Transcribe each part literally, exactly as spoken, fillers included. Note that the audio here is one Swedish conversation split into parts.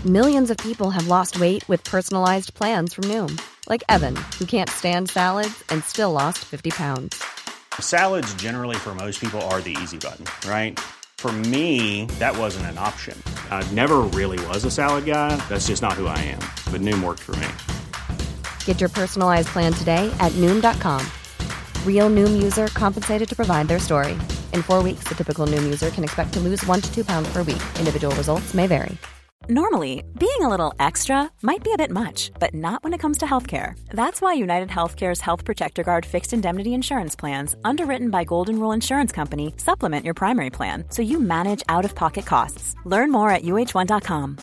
Millions of people have lost weight with personalized plans from Noom. Like Evan, who can't stand salads and still lost fifty pounds. Salads generally for most people are the easy button, right? For me, that wasn't an option. I never really was a salad guy. That's just not who I am. But Noom worked for me. Get your personalized plan today at Noom dot com. Real Noom user compensated to provide their story. In four weeks, the typical Noom user can expect to lose one to two pounds per week. Individual results may vary. Normally, being a little extra might be a bit much, but not when it comes to healthcare. That's why United Healthcare's Health Protector Guard fixed indemnity insurance plans, underwritten by Golden Rule Insurance Company, supplement your primary plan so you manage out-of-pocket costs. Learn more at U H one dot com.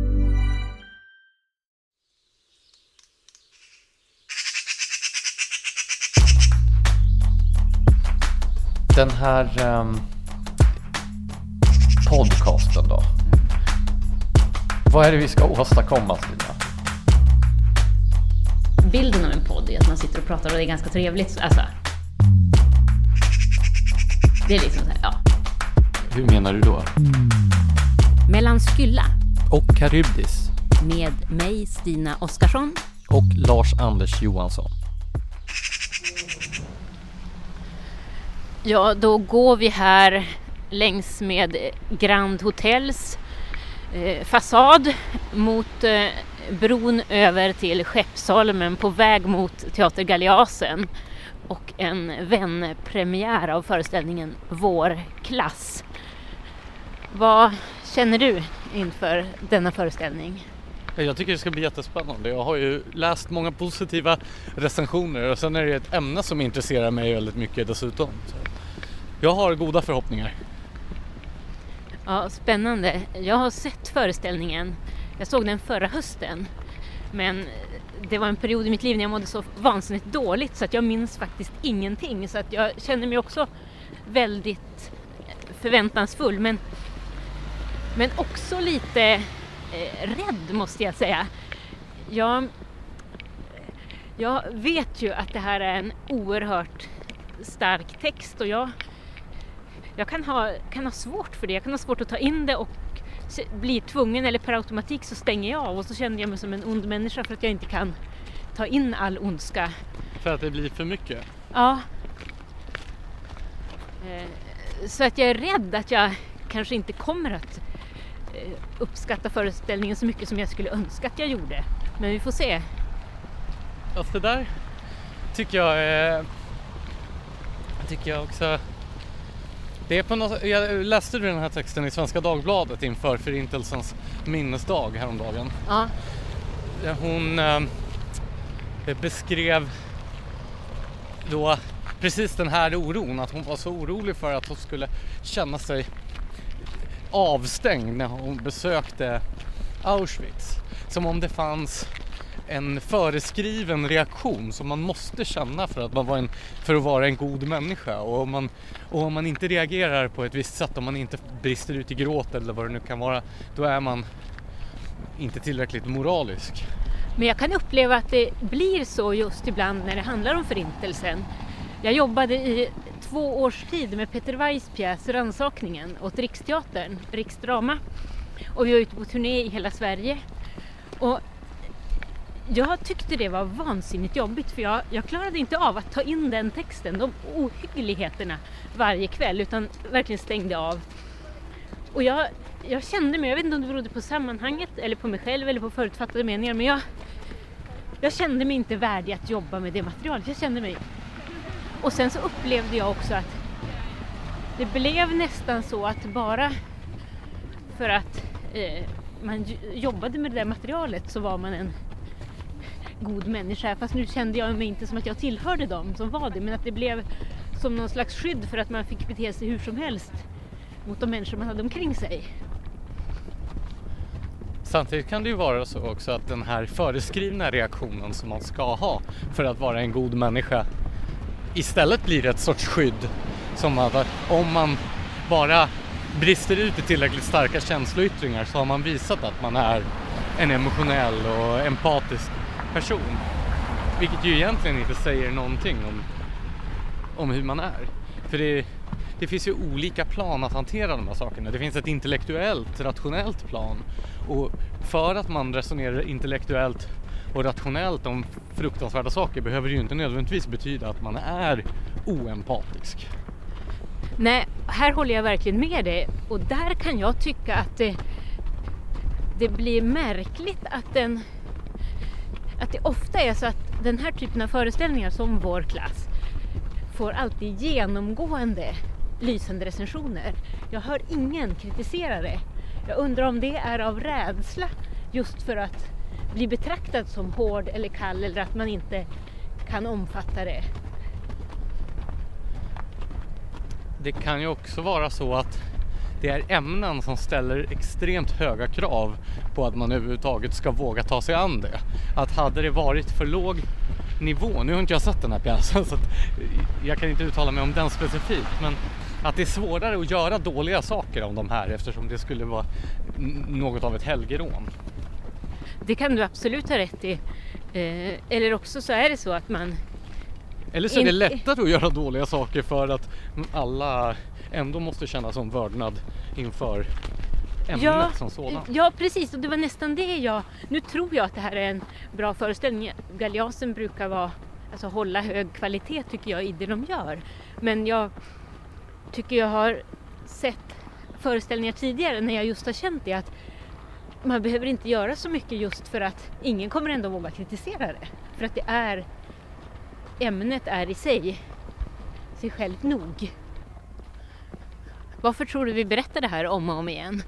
Den här um, podcasten då. Vad är det vi ska åstadkomma, Stina? Bilden av en podd är att man sitter och pratar och det är ganska trevligt. Alltså, det är liksom så här, ja. Hur menar du då? Mellan Skylla och Karybdis. med mig, Stina Oskarsson. Och Lars-Anders Johansson. Ja, då går vi här längs med Grand Hotels eh, fasad mot eh, bron över till Skeppsholmen på väg mot Teater Galeasen och en vänpremiär av föreställningen Vår klass. Vad känner du inför denna föreställning? Jag tycker det ska bli jättespännande. Jag har ju läst många positiva recensioner och sen är det ett ämne som intresserar mig väldigt mycket dessutom. Så jag har goda förhoppningar. Ja, spännande. Jag har sett föreställningen. Jag såg den förra hösten. Men det var en period i mitt liv när jag mådde så vansinnigt dåligt så att jag minns faktiskt ingenting. Så att jag känner mig också väldigt förväntansfull. Men, men också lite eh, rädd, måste jag säga. Jag, jag vet ju att det här är en oerhört stark text och jag, jag kan, ha, kan ha svårt för det. Jag kan ha svårt att ta in det och bli tvungen, eller per automatik så stänger jag av och så känner jag mig som en ond människa för att jag inte kan ta in all ondska. För att det blir för mycket? Ja. Så att jag är rädd att jag kanske inte kommer att uppskatta föreställningen så mycket som jag skulle önska att jag gjorde. Men vi får se. Alltså det där tycker jag är... tycker jag också... Det är på något... Jag läste du den här texten i Svenska Dagbladet inför Förintelsens minnesdag häromdagen. Ja. Hon eh, beskrev då precis den här oron, att hon var så orolig för att hon skulle känna sig avstängd när hon besökte Auschwitz. Som om det fanns en föreskriven reaktion som man måste känna för att, man var en, för att vara en god människa. Och om, man, och om man inte reagerar på ett visst sätt, om man inte brister ut i gråt eller vad det nu kan vara, då är man inte tillräckligt moralisk. Men jag kan uppleva att det blir så just ibland när det handlar om förintelsen. Jag jobbade i två års tid med Peter Weiss pjäs Rannsakningen åt Riksteatern, Riksdrama. Och vi var ute på turné i hela Sverige. Och jag tyckte det var vansinnigt jobbigt för jag, jag klarade inte av att ta in den texten, de ohyggligheterna varje kväll, utan verkligen stängde av. Och jag, jag kände mig, jag vet inte om det berodde på sammanhanget eller på mig själv eller på förutfattade meningar, men jag, jag kände mig inte värdig att jobba med det materialet. Jag kände mig... Och sen så upplevde jag också att det blev nästan så att bara för att eh, man jobbade med det där materialet så var man en god människa. Fast nu kände jag mig inte som att jag tillhörde dem som var det, men att det blev som någon slags skydd för att man fick bete sig hur som helst mot de människor man hade omkring sig. Samtidigt kan det ju vara så också att den här föreskrivna reaktionen som man ska ha för att vara en god människa istället blir ett sorts skydd, som att om man bara brister ut i tillräckligt starka känsloyttringar så har man visat att man är en emotionell och empatisk person. Vilket ju egentligen inte säger någonting om, om hur man är. För det, det finns ju olika plan att hantera de här sakerna. Det finns ett intellektuellt, rationellt plan. Och för att man resonerar intellektuellt och rationellt om fruktansvärda saker behöver det ju inte nödvändigtvis betyda att man är oempatisk. Nej, här håller jag verkligen med dig. Och där kan jag tycka att det, det blir märkligt att, den, att det ofta är så att den här typen av föreställningar som Vår klass får alltid genomgående lysande recensioner. Jag hör ingen kritisera det. Jag undrar om det är av rädsla just för att bli betraktad som hård eller kall eller att man inte kan omfatta det. Det kan ju också vara så att det är ämnen som ställer extremt höga krav på att man överhuvudtaget ska våga ta sig an det. Att hade det varit för låg nivå, nu har inte jag sett den här pjäsen så att jag kan inte uttala mig om den specifikt, men att det är svårare att göra dåliga saker om de här eftersom det skulle vara något av ett helgerån. Det kan du absolut ha rätt i. Eh, eller också så är det så att man... Eller så är det lättare att göra dåliga saker för att alla ändå måste känna som vördnad inför ämnet ja, som sådan. Ja, precis. Och det var nästan det jag... Nu tror jag att det här är en bra föreställning. Galeasen brukar vara, alltså hålla hög kvalitet tycker jag i det de gör. Men jag tycker jag har sett föreställningar tidigare när jag just har känt det att man behöver inte göra så mycket just för att ingen kommer ändå våga kritisera det. För att det är... Ämnet är i sig, sig själv nog. Varför tror du vi berättar det här om och om igen?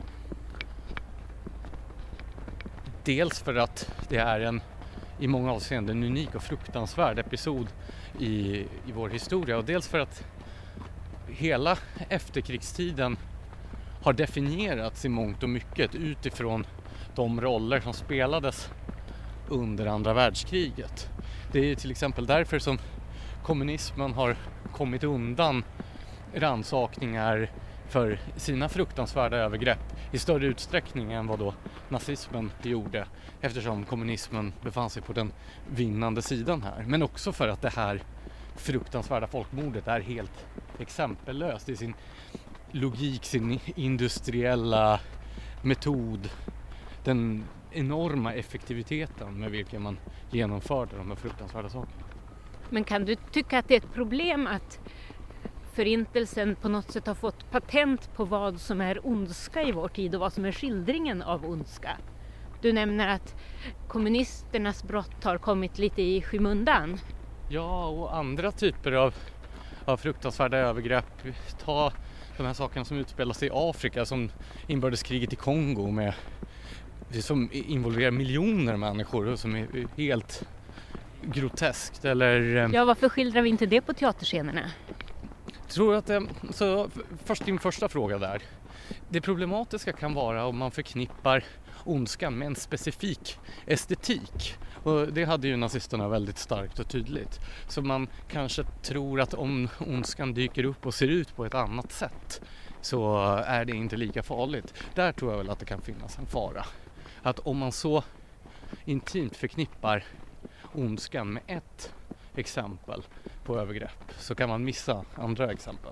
Dels för att det är en i många avseenden unik och fruktansvärd episod i, i vår historia. Och dels för att hela efterkrigstiden har definierats i mångt och mycket utifrån de roller som spelades under andra världskriget. Det är till exempel därför som kommunismen har kommit undan rannsakningar för sina fruktansvärda övergrepp i större utsträckning än vad då nazismen gjorde, eftersom kommunismen befann sig på den vinnande sidan här. Men också för att det här fruktansvärda folkmordet är helt exempellöst i sin logik, sin industriella metod, den enorma effektiviteten med vilken man genomförde de här fruktansvärda sakerna. Men kan du tycka att det är ett problem att förintelsen på något sätt har fått patent på vad som är ondska i vår tid och vad som är skildringen av ondska? Du nämner att kommunisternas brott har kommit lite i skymundan. Ja, och andra typer av, av fruktansvärda övergrepp. Ta de här sakerna som utspelar sig i Afrika, som inbördeskriget i Kongo med som involverar miljoner människor och som är helt groteskt. Eller, ja, varför skildrar vi inte det på teaterscenerna? Tror att det, så först din första fråga där. Det problematiska kan vara om man förknippar ondskan med en specifik estetik. Och det hade ju nazisterna väldigt starkt och tydligt. Så man kanske tror att om ondskan dyker upp och ser ut på ett annat sätt så är det inte lika farligt. Där tror jag väl att det kan finnas en fara. Att om man så intimt förknippar ondskan med ett exempel på övergrepp så kan man missa andra exempel.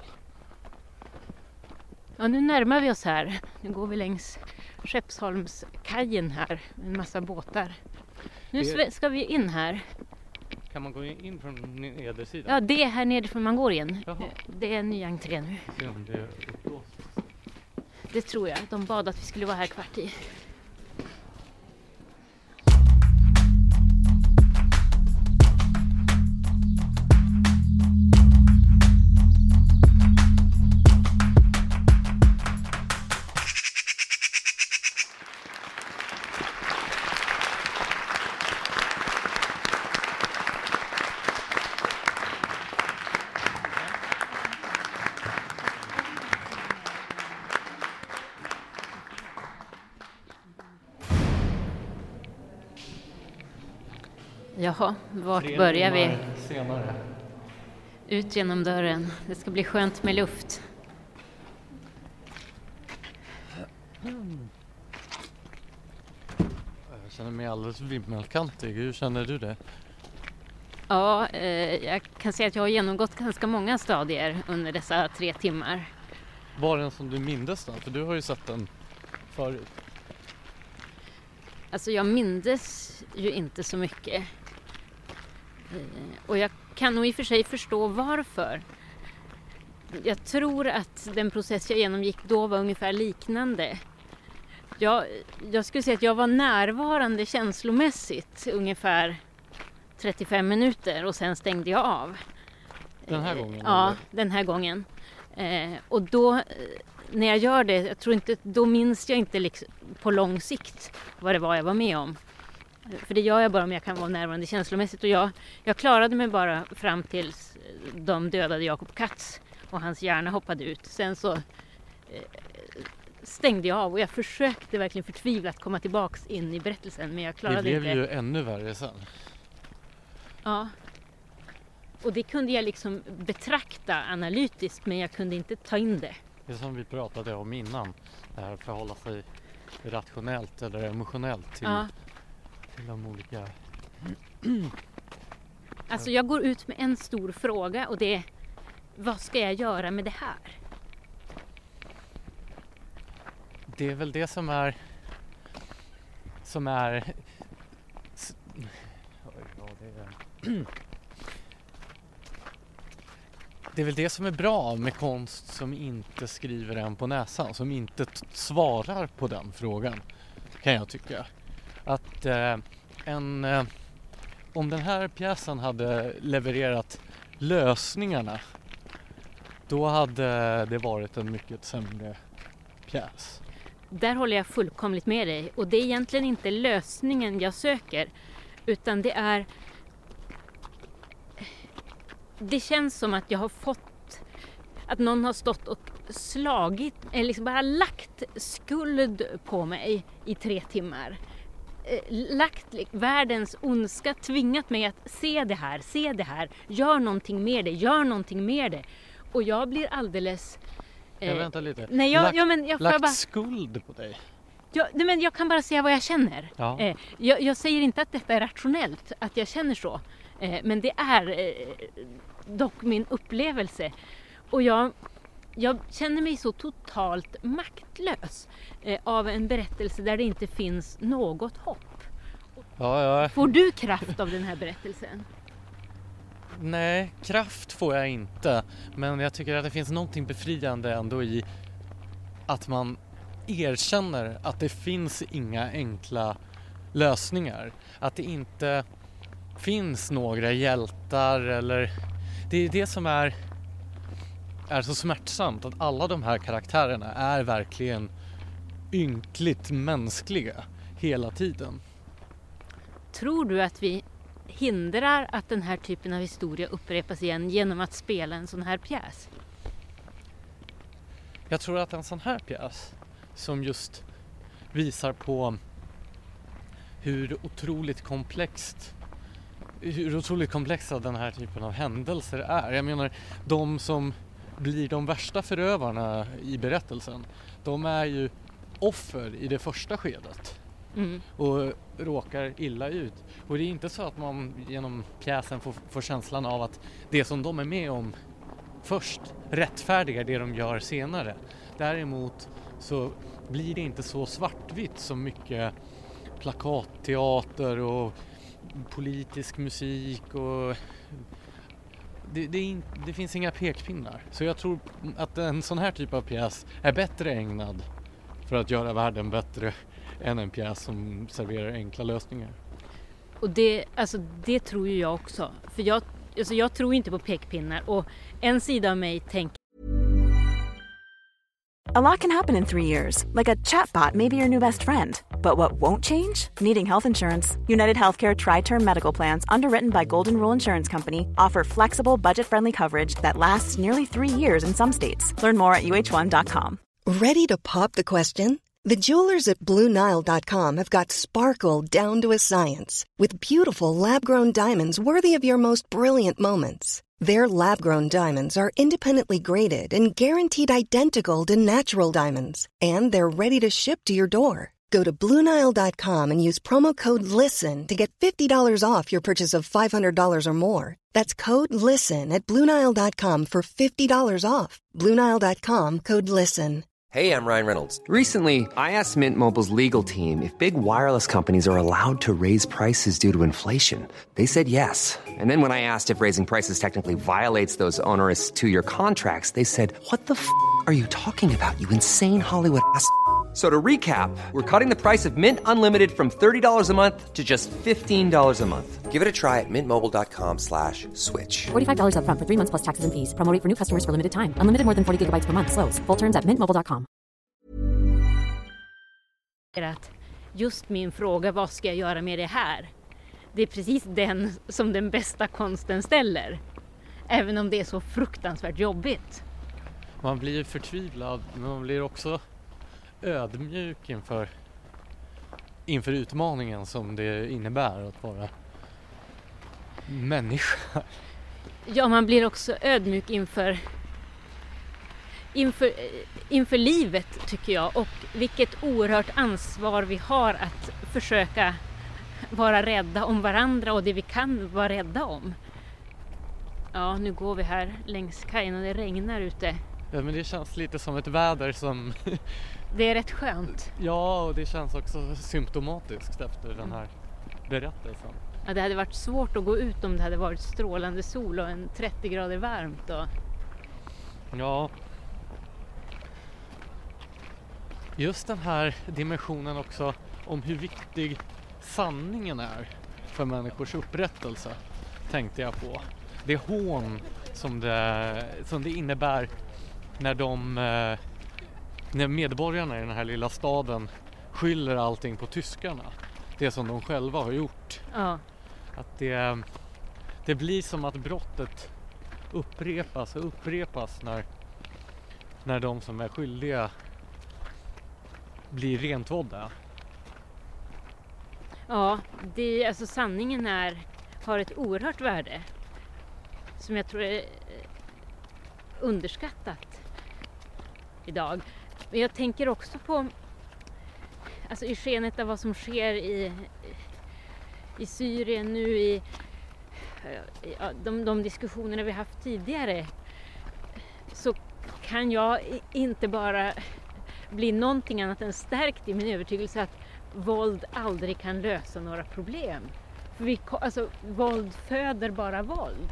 Ja, nu närmar vi oss här. Nu går vi längs Skeppsholmskajen här med en massa båtar. Nu det... ska vi in här. Kan man gå in från nedersidan? Ja, det är här nerifrån man går in. Jaha. Det är en ny entré nu. Se om det är uppblåst. Det tror jag. De bad att vi skulle vara här kvart i. Jaha, vart börjar vi? Senare. Ut genom dörren. Det ska bli skönt med luft. Jag känner mig alldeles vimmelkantig. Hur känner du det? Ja, eh, jag kan säga att jag har genomgått ganska många stadier under dessa tre timmar. Var den som du mindes då? För du har ju sett den förut. Alltså jag mindes ju inte så mycket. Och jag kan nog i och för sig förstå varför. Jag tror att den process jag genomgick då var ungefär liknande. Jag, jag skulle säga att jag var närvarande känslomässigt ungefär trettiofem minuter och sen stängde jag av. Den här gången? Ja, eller? den här gången. Eh, och då, när jag gör det, jag tror inte, då minns jag inte liksom på lång sikt vad det var jag var med om. För det gör jag bara om jag kan vara närvarande känslomässigt. Och jag, jag klarade mig bara fram tills de dödade Jakob Katz och hans hjärna hoppade ut. Sen så eh, stängde jag av och jag försökte verkligen förtvivlat komma tillbaks in i berättelsen, men jag klarade inte. Det blev inte. ju ännu värre sen. Ja. Och det kunde jag liksom betrakta analytiskt, men jag kunde inte ta in det. Det är som vi pratade om innan. Det här förhålla sig rationellt eller emotionellt till, Ja. till de olika... Alltså jag går ut med en stor fråga och det är: vad ska jag göra med det här? Det är väl det som är... Som är... Oj, ja, det är... Det är väl det som är bra med konst som inte skriver en på näsan, som inte t- svarar på den frågan, kan jag tycka. Att eh, en, eh, om den här pjäsen hade levererat lösningarna, då hade det varit en mycket sämre pjäs. Där håller jag fullkomligt med dig. Och det är egentligen inte lösningen jag söker, utan det är... Det känns som att jag har fått, att någon har stått och slagit, eller liksom bara lagt skuld på mig i tre timmar. Lagt världens ondska, tvingat mig att se det här, se det här, gör någonting med det, gör någonting med det. Och jag blir alldeles... Eh, jag väntar lite. Nej, jag, lagt ja, men jag lagt bara, skuld på dig? jag, nej, men jag kan bara säga vad jag känner. Ja. Eh, jag, jag säger inte att detta är rationellt, att jag känner så. Eh, men det är eh, dock min upplevelse. Och jag, jag känner mig så totalt maktlös eh, av en berättelse där det inte finns något hopp. Ja, ja. Får du kraft av den här berättelsen? Nej, kraft får jag inte. Men jag tycker att det finns någonting befriande ändå i att man erkänner att det finns inga enkla lösningar. Att det inte finns några hjältar eller... Det är det som är, är så smärtsamt, att alla de här karaktärerna är verkligen ynkligt mänskliga hela tiden. Tror du att vi hindrar att den här typen av historia upprepas igen genom att spela en sån här pjäs? Jag tror att en sån här pjäs som just visar på hur otroligt komplext hur otroligt komplexa den här typen av händelser är. Jag menar, de som blir de värsta förövarna i berättelsen, de är ju offer i det första skedet. Mm. Och råkar illa ut. Och det är inte så att man genom pjäsen får, får känslan av att det som de är med om först rättfärdigar det de gör senare. Däremot så blir det inte så svartvitt som mycket plakatteater och politisk musik och det, det, är, det finns inga pekpinnar. Så jag tror att en sån här typ av pjäs är bättre ägnad för att göra världen bättre än en pjäs som serverar enkla lösningar. Och det, alltså, det tror ju jag också. För jag, alltså, jag tror inte på pekpinnar. Och en sida av mig tänker... A lot can happen in three years, like a chatbot may be your new best friend. But what won't change? Needing health insurance. United Healthcare Tri-Term Medical Plans, underwritten by Golden Rule Insurance Company, offer flexible, budget-friendly coverage that lasts nearly three years in some states. Learn more at U H one dot com. Ready to pop the question? The jewelers at Blue Nile dot com have got sparkle down to a science with beautiful lab-grown diamonds worthy of your most brilliant moments. Their lab-grown diamonds are independently graded and guaranteed identical to natural diamonds, and they're ready to ship to your door. Go to Blue Nile dot com and use promo code LISTEN to get fifty dollars off your purchase of five hundred dollars or more. That's code LISTEN at Blue Nile dot com for fifty dollars off. Blue Nile dot com, code LISTEN. Hey, I'm Ryan Reynolds. Recently, I asked Mint Mobile's legal team if big wireless companies are allowed to raise prices due to inflation. They said yes. And then when I asked if raising prices technically violates those onerous two-year contracts, they said, what the f*** are you talking about, you insane Hollywood ass f- So to recap, we're cutting the price of Mint Unlimited from thirty dollars a month to just fifteen dollars a month. Give it a try at mintmobile.com slash switch. forty-five dollars up front for three months plus taxes and fees. Promo rate for new customers for limited time. Unlimited more than forty gigabytes per month. Slows full terms at mint mobile dot com. Att just min fråga, vad ska jag göra med det här? Det är precis den som den bästa konsten ställer. Även om det är så fruktansvärt jobbigt. Man blir förtvivlad, men man blir också ödmjuk inför, inför utmaningen som det innebär att vara människa. Ja, man blir också ödmjuk inför, inför, inför livet, tycker jag. Och vilket oerhört ansvar vi har att försöka vara rädda om varandra och det vi kan vara rädda om. Ja, nu går vi här längs kajen och det regnar ute. Ja, men det känns lite som ett väder som... Det är rätt skönt. Ja, och det känns också symptomatiskt efter den här berättelsen. Ja, det hade varit svårt att gå ut om det hade varit strålande sol och en trettio grader varmt. Och... Ja. Just den här dimensionen också om hur viktig sanningen är för människors upprättelse tänkte jag på. Det hån som det, som det innebär när de när medborgarna i den här lilla staden skyller allting på tyskarna. Det som de själva har gjort. Ja. Att det, det blir som att brottet upprepas och upprepas när, när de som är skyldiga blir rentvådda. Ja, det, alltså sanningen är, har ett oerhört värde som jag tror är underskattat idag. Men jag tänker också på, alltså i skenet av vad som sker i, i Syrien nu, i ja, de, de diskussionerna vi haft tidigare, så kan jag inte bara bli någonting annat än stärkt i min övertygelse att våld aldrig kan lösa några problem. För vi, alltså, våld föder bara våld.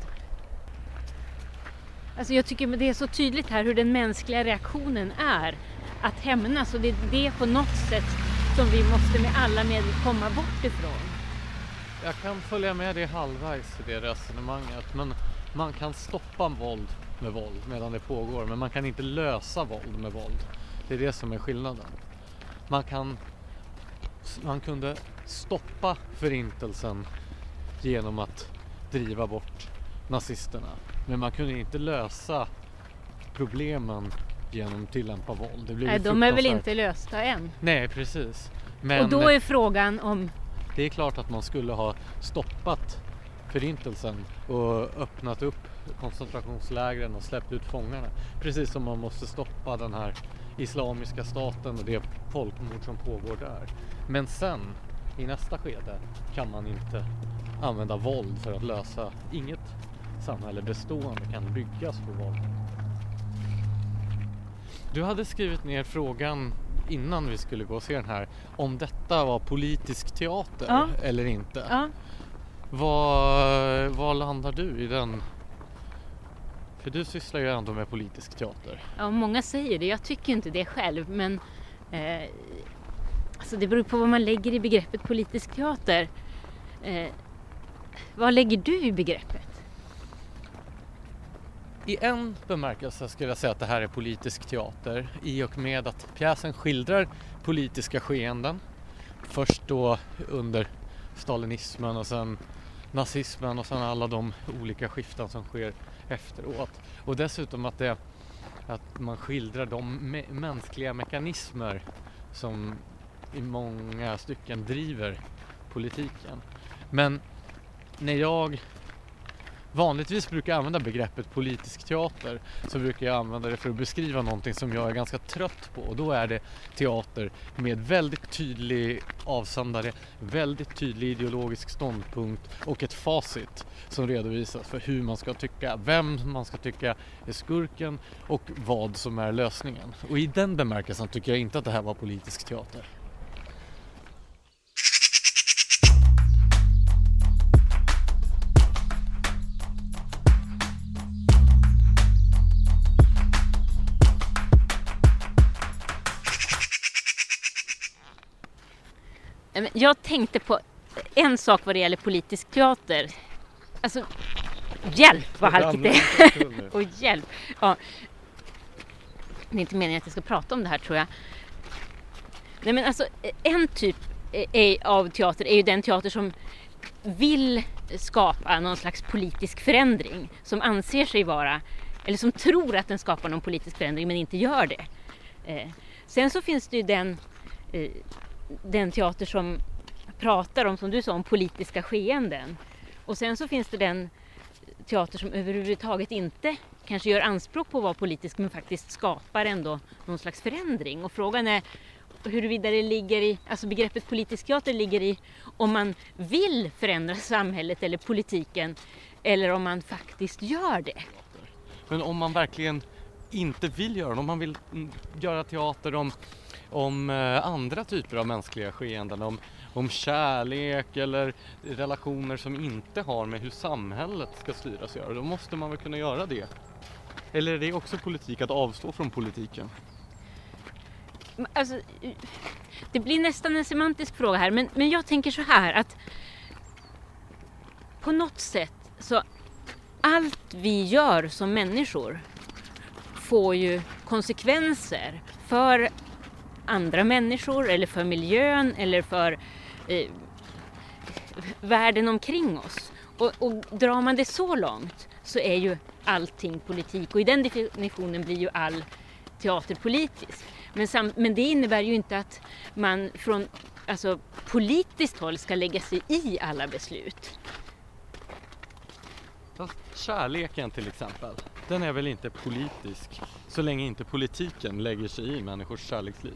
Alltså jag tycker det är så tydligt här hur den mänskliga reaktionen är att hämnas, och det är det på något sätt som vi måste med alla medel komma bort ifrån. Jag kan följa med det halvvägs i det resonemanget, men man kan stoppa våld med våld medan det pågår, men man kan inte lösa våld med våld. Det är det som är skillnaden. Man kan man kunde stoppa förintelsen genom att driva bort nazisterna, men man kunde inte lösa problemen genom att tillämpa våld. Det blev Nej, de är väl inte lösta än. Nej, precis. Men och då är frågan om... Det är klart att man skulle ha stoppat förintelsen och öppnat upp koncentrationslägren och släppt ut fångarna. Precis som man måste stoppa den här islamiska staten och det folkmord som pågår där. Men sen, i nästa skede, kan man inte använda våld för att lösa. Inget samhälle bestående kan byggas på våld. Du hade skrivit ner frågan innan vi skulle gå och se den här, om detta var politisk teater, ja, eller inte. Ja. Vad, vad landar du i den? För du sysslar ju ändå med politisk teater. Ja, många säger det. Jag tycker inte det själv, men eh, alltså det beror på vad man lägger i begreppet politisk teater. Eh, vad lägger du i begreppet? I en bemärkelse skulle jag säga att det här är politisk teater, i och med att pjäsen skildrar politiska skeenden. Först då under stalinismen och sen nazismen och sen alla de olika skiften som sker efteråt. Och dessutom att, det, att man skildrar de me- mänskliga mekanismer som i många stycken driver politiken. Men när jag vanligtvis brukar jag använda begreppet politisk teater, så brukar jag använda det för att beskriva någonting som jag är ganska trött på, och då är det teater med väldigt tydlig avsändare, väldigt tydlig ideologisk ståndpunkt och ett facit som redovisas för hur man ska tycka, vem man ska tycka är skurken och vad som är lösningen. Och i den bemärkelsen tycker jag inte att det här var politisk teater. Jag tänkte på en sak vad det gäller politisk teater. Alltså, hjälp vad halkigt det är. Och hjälp. Ja. Det är inte meningen att jag ska prata om det här, tror jag. Nej, men alltså, en typ av teater är ju den teater som vill skapa någon slags politisk förändring. Som anser sig vara, eller som tror att den skapar någon politisk förändring men inte gör det. Eh, sen så finns det ju den... Eh, den teater som pratar om, som du sa, om politiska skeenden. Och sen så finns det den teater som överhuvudtaget inte kanske gör anspråk på att vara politisk, men faktiskt skapar ändå någon slags förändring. Och frågan är huruvida det ligger i, alltså begreppet politisk teater ligger i om man vill förändra samhället eller politiken, eller om man faktiskt gör det. Men om man verkligen inte vill göra det, om man vill göra teater om om eh, andra typer av mänskliga skeenden, om, om kärlek eller relationer som inte har med hur samhället ska styras göra, då måste man väl kunna göra det. Eller är det också politik att avstå från politiken? Alltså, det blir nästan en semantisk fråga här, men, men jag tänker så här att på något sätt så allt vi gör som människor får ju konsekvenser för andra människor eller för miljön eller för eh, världen omkring oss. Och, och drar man det så långt så är ju allting politik, och i den definitionen blir ju all teater politisk. Men, sam, men det innebär ju inte att man från alltså, politiskt håll ska lägga sig i alla beslut. Kärleken till exempel, den är väl inte politisk så länge inte politiken lägger sig i människors kärleksliv.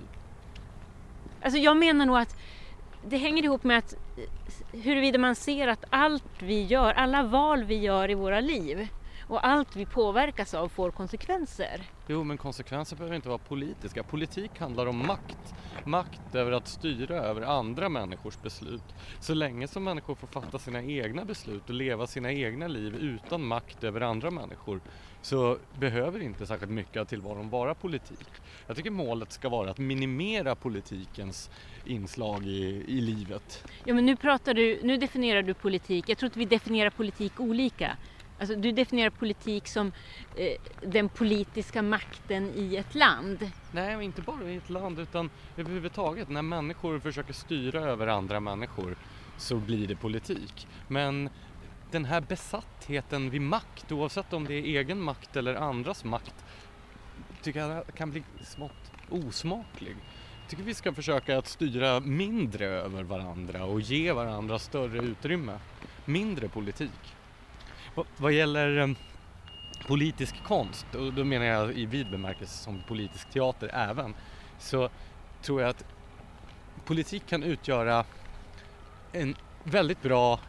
Alltså jag menar nog att det hänger ihop med att huruvida man ser att allt vi gör, alla val vi gör i våra liv och allt vi påverkas av får konsekvenser. Jo, men konsekvenser behöver inte vara politiska. Politik handlar om makt. Makt över att styra över andra människors beslut. Så länge som människor får fatta sina egna beslut och leva sina egna liv utan makt över andra människor, så behöver inte särskilt mycket av tillvaron vara politik. Jag tycker målet ska vara att minimera politikens inslag i, i livet. Ja, men nu pratar du, nu definierar du politik. Jag tror att vi definierar politik olika. Alltså, du definierar politik som eh, den politiska makten i ett land. Nej, inte bara i ett land utan överhuvudtaget. När människor försöker styra över andra människor så blir det politik. Men den här besattheten vid makt, oavsett om det är egen makt eller andras makt, tycker jag kan bli smått osmaklig. Jag tycker vi ska försöka att styra mindre över varandra och ge varandra större utrymme. Mindre politik. Vad gäller um, politisk konst, och då menar jag i vid bemärkelse som politisk teater även, så tror jag att politik kan utgöra en väldigt bra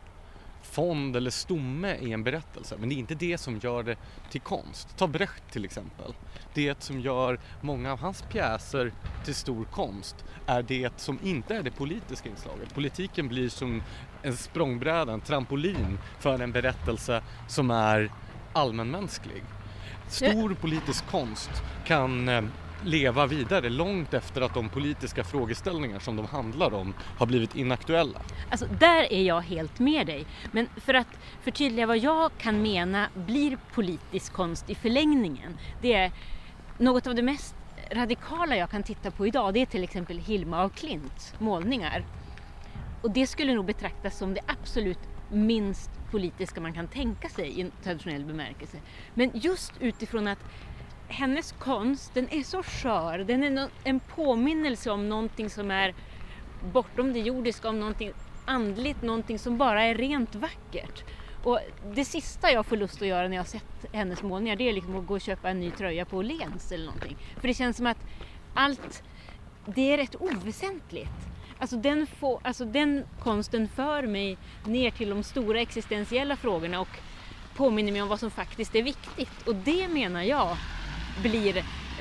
fond eller stomme i en berättelse, men det är inte det som gör det till konst. Ta Brecht till exempel. Det som gör många av hans pjäser till stor konst är det som inte är det politiska inslaget. Politiken blir som en språngbräda, en trampolin för en berättelse som är allmänmänsklig. Stor politisk konst kan eh, leva vidare långt efter att de politiska frågeställningar som de handlar om har blivit inaktuella. Alltså där är jag helt med dig. Men för att förtydliga vad jag kan mena blir politisk konst i förlängningen. Det är något av det mest radikala jag kan titta på idag. Det är till exempel Hilma af Klints målningar. Och det skulle nog betraktas som det absolut minst politiska man kan tänka sig i en traditionell bemärkelse. Men just utifrån att hennes konst, den är så skör. Den är en påminnelse om någonting som är bortom det jordiska, om någonting andligt, någonting som bara är rent vackert. Och det sista jag får lust att göra när jag har sett hennes målningar, det är liksom att gå och köpa en ny tröja på Åhléns eller någonting. För det känns som att allt, det är rätt oväsentligt. Alltså den, få, alltså den konsten för mig ner till de stora existentiella frågorna och påminner mig om vad som faktiskt är viktigt. Och det menar jag blir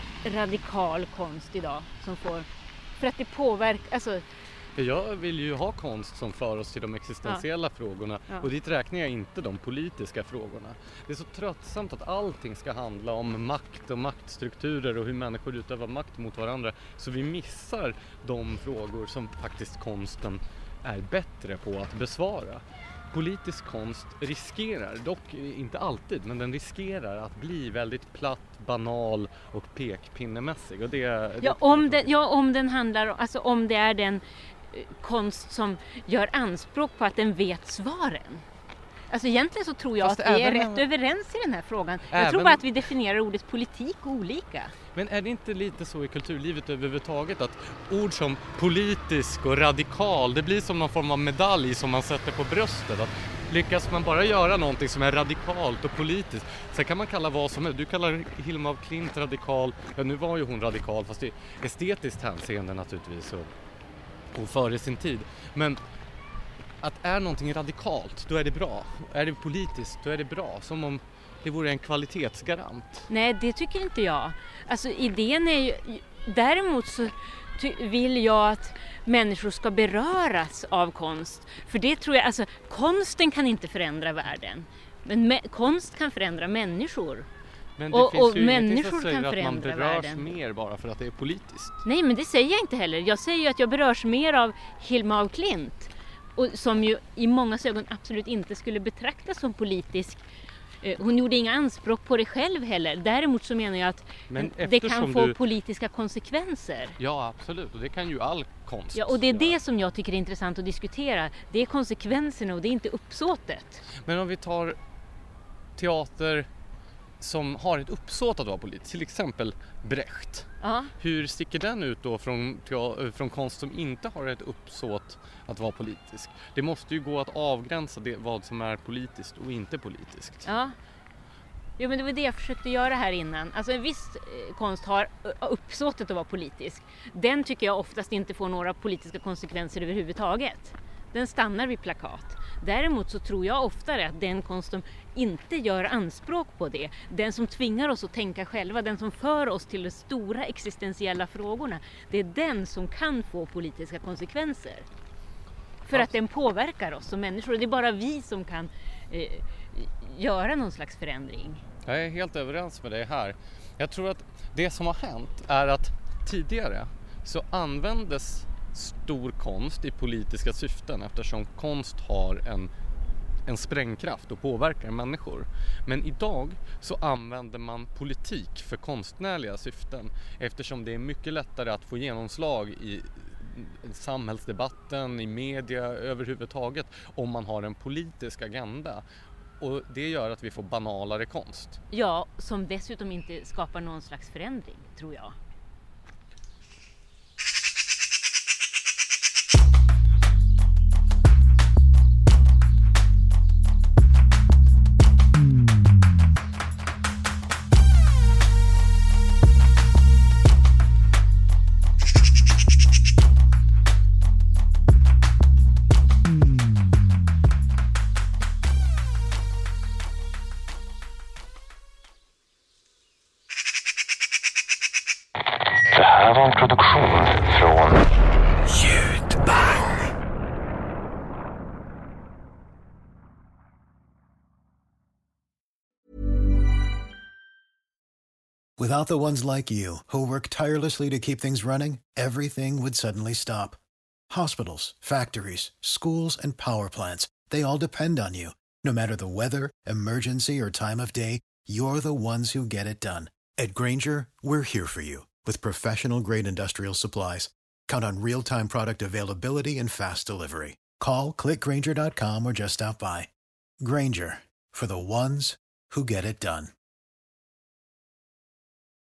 radikal konst idag som får, för att det påverkar, alltså. Jag vill ju ha konst som för oss till de existentiella ja. frågorna ja. och dit räknar jag inte de politiska frågorna. Det är så tröttsamt att allting ska handla om makt och maktstrukturer och hur människor utövar makt mot varandra, så vi missar de frågor som faktiskt konsten är bättre på att besvara. Politisk konst riskerar, dock inte alltid, men den riskerar att bli väldigt platt, banal och pekpinnemässig. Och det, det ja, om den, ja, om den handlar, alltså om det är den konst som gör anspråk på att den vet svaren. Alltså egentligen så tror jag Fast att vi är rätt överens i den här frågan. Jag även... tror bara att vi definierar ordet politik olika. Men är det inte lite så i kulturlivet överhuvudtaget att ord som politisk och radikal, det blir som någon form av medalj som man sätter på bröstet? Att lyckas man bara göra någonting som är radikalt och politiskt, sen kan man kalla vad som helst. Du kallar Hilma af Klint radikal, ja nu var ju hon radikal fast i estetiskt hänseende naturligtvis och, och före sin tid. Men att är någonting radikalt, då är det bra. Är det politiskt, då är det bra. Som om det vore en kvalitetsgarant. Nej, det tycker inte jag. Alltså idén är ju... Däremot så vill jag att människor ska beröras av konst. För det tror jag... Alltså konsten kan inte förändra världen. Men me- konst kan förändra människor. Men det och, finns och ju människor som säger kan att man berörs världen. Mer bara för att det är politiskt. Nej, men det säger jag inte heller. Jag säger ju att jag berörs mer av Hilma af Klint. Och som ju i många ögon absolut inte skulle betraktas som politisk. Hon gjorde inga anspråk på det själv heller. Däremot så menar jag att det kan få du... politiska konsekvenser. Ja, absolut. Och det kan ju all konst. Ja, och det är det som jag tycker är intressant att diskutera. Det är konsekvenserna och det är inte uppsåtet. Men om vi tar teater som har ett uppsåt att vara politisk, till exempel Brecht. Ja. Hur sticker den ut då från, från konst som inte har ett uppsåt att vara politisk? Det måste ju gå att avgränsa det, vad som är politiskt och inte politiskt. Ja, jo, men det var det jag försökte göra här innan. Alltså en viss eh, konst har uppsåtet att vara politisk. Den tycker jag oftast inte får några politiska konsekvenser överhuvudtaget. Den stannar vid plakat. Däremot så tror jag oftare att den konst som inte gör anspråk på det, den som tvingar oss att tänka själva, den som för oss till de stora existentiella frågorna, det är den som kan få politiska konsekvenser. För att den påverkar oss som människor. Och det är bara vi som kan eh, göra någon slags förändring. Jag är helt överens med dig här. Jag tror att det som har hänt är att tidigare så användes stor konst i politiska syften eftersom konst har en, en sprängkraft och påverkar människor. Men idag så använder man politik för konstnärliga syften eftersom det är mycket lättare att få genomslag i samhällsdebatten, i media överhuvudtaget om man har en politisk agenda. Och det gör att vi får banalare konst. Ja, som dessutom inte skapar någon slags förändring, tror jag. En produktion från Ljudbang. Without the ones like you, who work tirelessly to keep things running, everything would suddenly stop. Hospitals, factories, schools, and power plants, they all depend on you. No matter the weather, emergency, or time of day, you're the ones who get it done. At Grainger, we're here for you. With professional-grade industrial supplies, count on real-time product availability and fast delivery. Call, click grainger dot com or just stop by. Grainger, for the ones who get it done.